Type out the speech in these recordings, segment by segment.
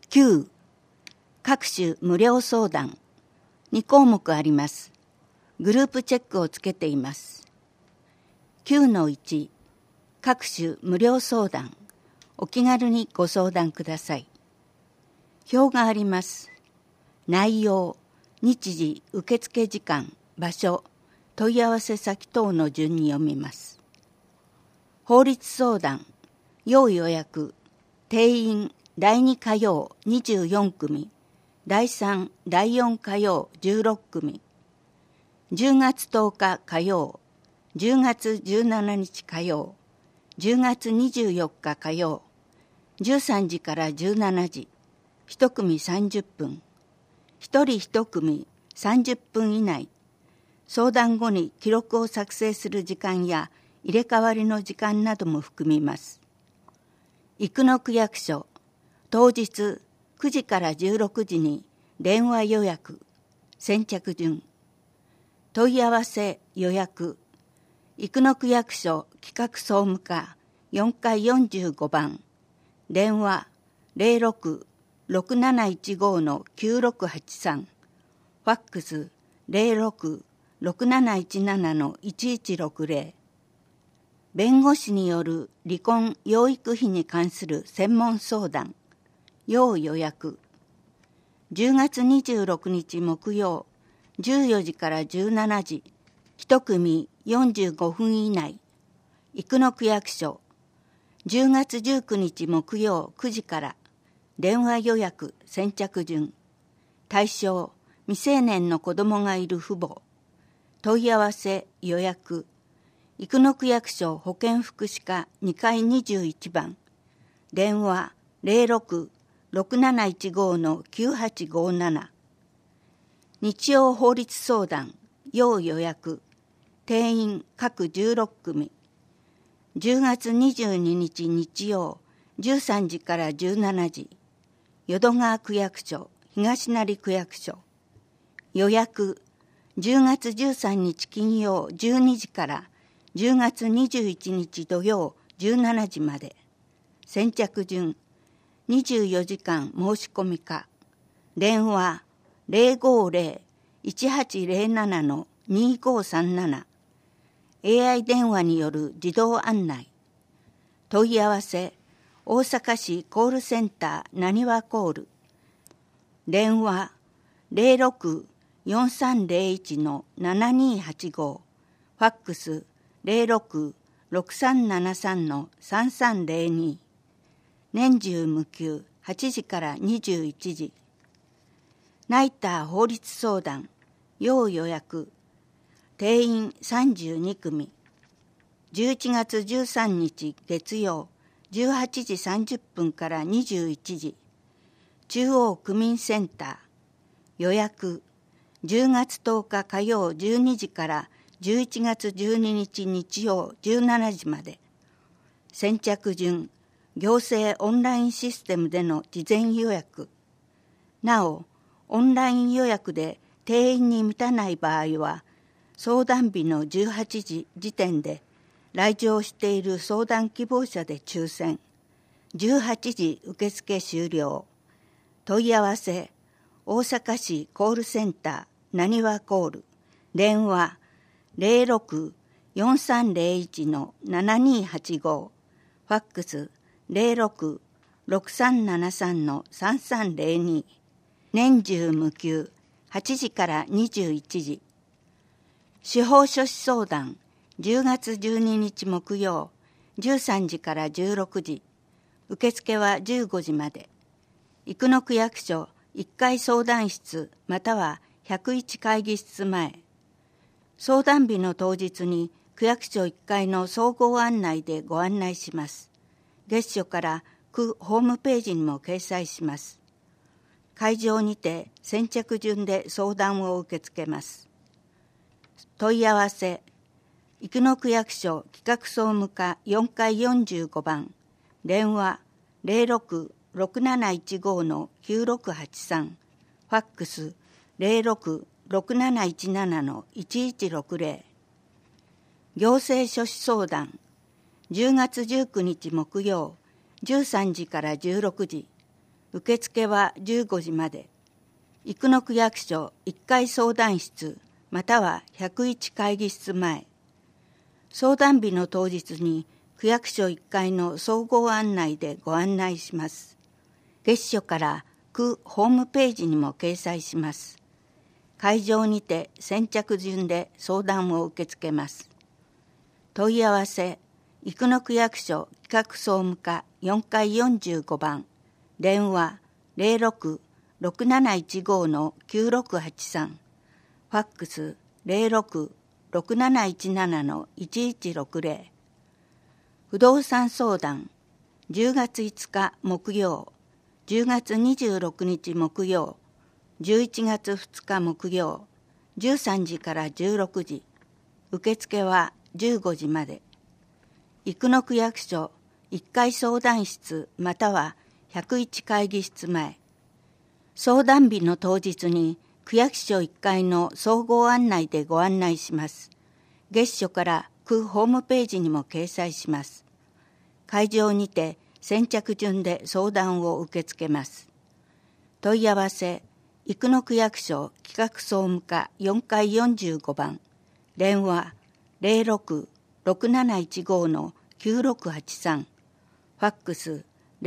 9、各種無料相談。2項目あります。グループチェックをつけています。9-1、各種無料相談。お気軽にご相談ください。表があります。内容、日時、受付時間、場所、問い合わせ先等の順に読みます。法律相談、要予約、定員第2火曜24組、第3、第4火曜16組、10月10日火曜、10月17日火曜、10月24日火曜、13時から17時、1組30分、1人1組30分以内、相談後に記録を作成する時間や入れ替わりの時間なども含みます。生野区役所、当日9時から16時に電話予約、先着順。問い合わせ予約、生野区役所企画総務課4階45番、電話06-6715-9683、ファックス06-6717-1160。弁護士による離婚・養育費に関する専門相談、要予約。10月26日木曜、14時から17時、1組45分以内、生野区役所。10月19日木曜9時から、電話予約先着順。対象、未成年の子供がいる父母。問い合わせ予約。生野区役所保健福祉課2階21番。電話06-6715-9857。日曜法律相談、要予約。定員各16組。10月22日日曜、13時から17時。淀川区役所、東成区役所。予約、10月13日金曜12時から10月21日土曜17時まで。先着順、24時間申し込みか。電話050-1807-2537。AI 電話による自動案内。問い合わせ、大阪市コールセンターなにわコール。電話06-4301-7285。ファックス06-6373-3302。年中無休8時から21時。ナイター法律相談、要予約。定員32組。11月13日月曜、18時30分から21時。中央区民センター。予約。10月10日火曜12時から11月12日日曜17時まで。先着順、行政オンラインシステムでの事前予約。なお、オンライン予約で定員に満たない場合は、相談日の18時時点で来場している相談希望者で抽選。18時受付終了。問い合わせ、大阪市コールセンターなにわコール。電話06-4301-7285。ファックス06-6373-3302。年中無休8時から21時。司法書士相談、10月12日木曜、13時から16時。受付は15時まで。生野区役所1階相談室または101会議室前。相談日の当日に区役所1階の総合案内でご案内します。月初から区ホームページにも掲載します。会場にて先着順で相談を受け付けます。問い合わせ、生野区役所企画総務課4階45番、電話06-6715-9683、ファックス06-6717-1160。行政書士相談、10月19日木曜、13時から16時。 受付は15時まで。生野区役所1階相談室または101会議室前。相談日の当日に区役所1階の総合案内でご案内します。月初から区ホームページにも掲載します。会場にて先着順で相談を受け付けます。問い合わせ、生野区役所企画総務課4階45番、電話 06-6715-9683、ファックス 06-6717-1160。不動産相談、10月5日木曜、10月26日木曜、11月2日木曜、13時から16時、受付は15時まで。生野区役所1階相談室または101会議室前。相談日の当日に区役所1階の総合案内でご案内します。月初から区ホームページにも掲載します。会場にて先着順で相談を受け付けます。問い合わせ、生野区役所企画総務課4階45番、電話 06-6715-9683、ファックス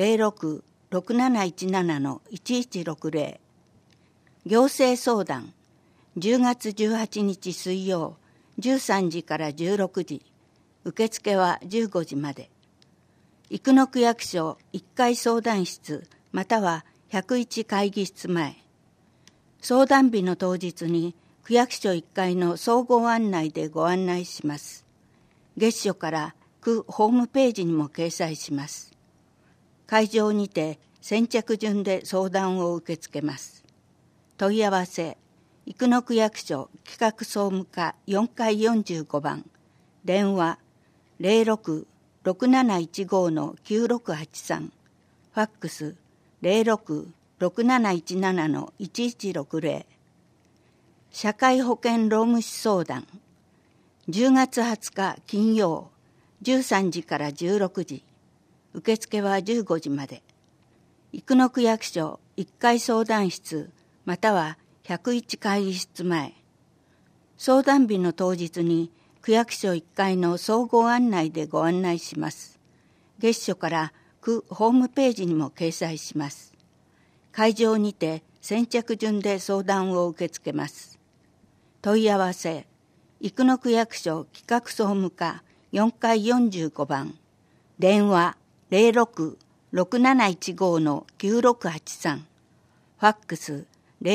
06-6717-1160。行政相談、10月18日水曜、13時から16時、受付は15時まで。生野区役所1階相談室または101会議室前。相談日の当日に区役所1階の総合案内でご案内します。月初から区ホームページにも掲載します。会場にて先着順で相談を受け付けます。問い合わせ、生野区役所企画総務課4階45番、電話 06-6715-9683、ファックス 06-6717-1160。社会保険労務士相談、10月20日金曜、13時から16時、受付は15時まで。生野区役所1階相談室または101会議室前。相談日の当日に区役所1階の総合案内でご案内します。月初から区ホームページにも掲載します。会場にて先着順で相談を受け付けます。問い合わせ、生野区役所企画総務課4階45番、電話 06-6715-9683、ファックス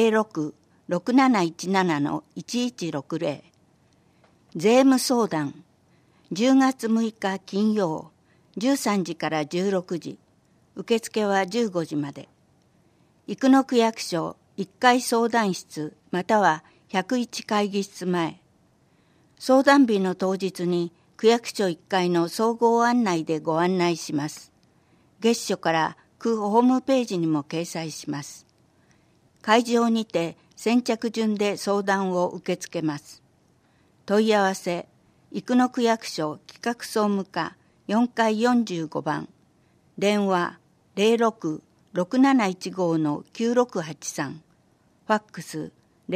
06-6717-1160。税務相談、10月6日金曜、13時から16時、受付は15時まで。生野区役所1階相談室または101会議室前。相談日の当日に区役所1階の総合案内でご案内します。月初から区ホームページにも掲載します。会場にて先着順で相談を受け付けます。問い合わせ、生野区役所企画総務課4階45番、電話 06-6715-9683、ファックス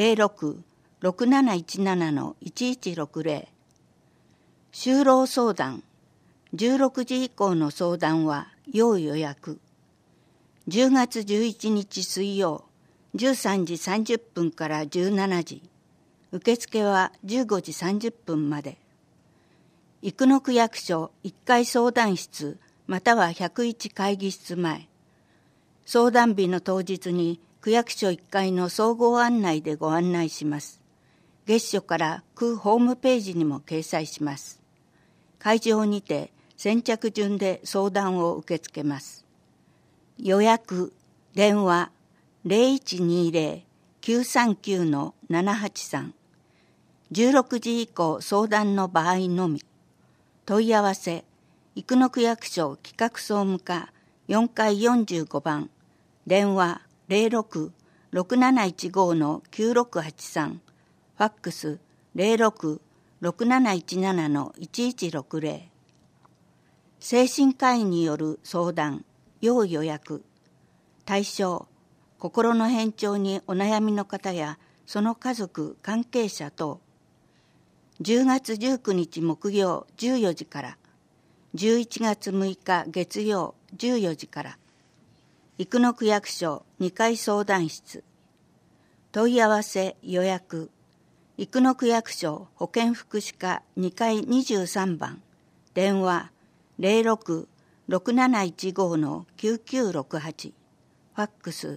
06-6717-1160。就労相談、16時以降の相談は要予約。10月11日水曜、13時30分から17時、受付は15時30分まで。生野区役所1階相談室または101会議室前。相談日の当日に区役所1階の総合案内でご案内します。月初から区ホームページにも掲載します。会場にて先着順で相談を受け付けます。予約、電話 0120-939-783。16時以降相談の場合のみ。問い合わせ、生野区役所企画総務課4階45番、電話 06-6715-9683、ファックス 06-6717-1160。精神科医による相談、要予約。 対象、心の変調にお悩みの方やその家族、関係者等。10月19日木曜14時から、11月6日月曜14時から、生野区役所2階相談室。問い合わせ予約、生野区役所保健福祉課2階23番、電話06-6715-9968、ファックス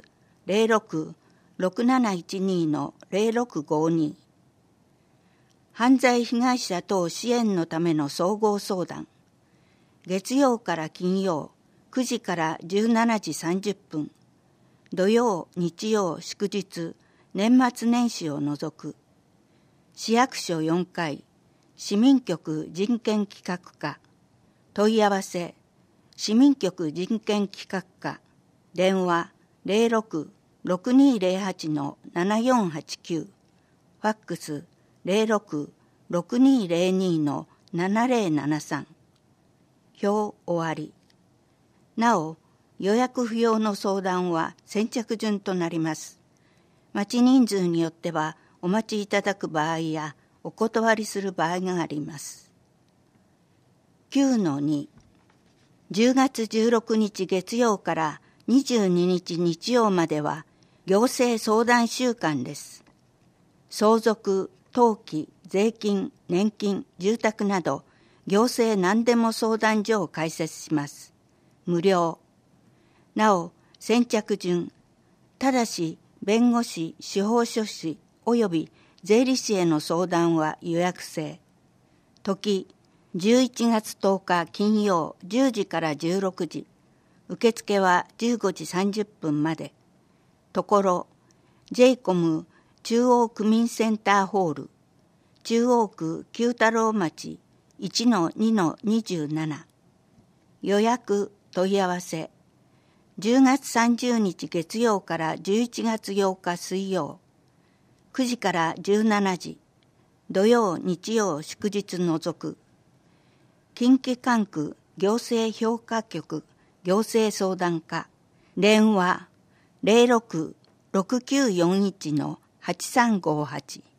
06-6712-0652。犯罪被害者等支援のための総合相談。月曜から金曜9時から17時30分、土曜、日曜、祝日、年末年始を除く。市役所4階、市民局人権企画課。問い合わせ、市民局人権企画課、電話06-6208-7489、ファックス06-6202-7073。表終わり。なお、予約不要の相談は先着順となります。待ち人数によってはお待ちいただく場合やお断りする場合があります。9-2、10月16日月曜から22日日曜までは行政相談週間です。相続、登記、税金、年金、住宅など行政何でも相談所を開設します。無料。なお、先着順。ただし、弁護士、司法書士及び税理士への相談は予約制。時、11月10日金曜10時から16時。受付は15時30分まで。ところ、JCOM 中央区民センターホール、中央区九太郎町 1-2-27。予約問い合わせ。10月30日月曜から11月8日水曜。9時から17時。土曜、日曜、祝日除く。近畿管区行政評価局行政相談課。電話06-6941-8358。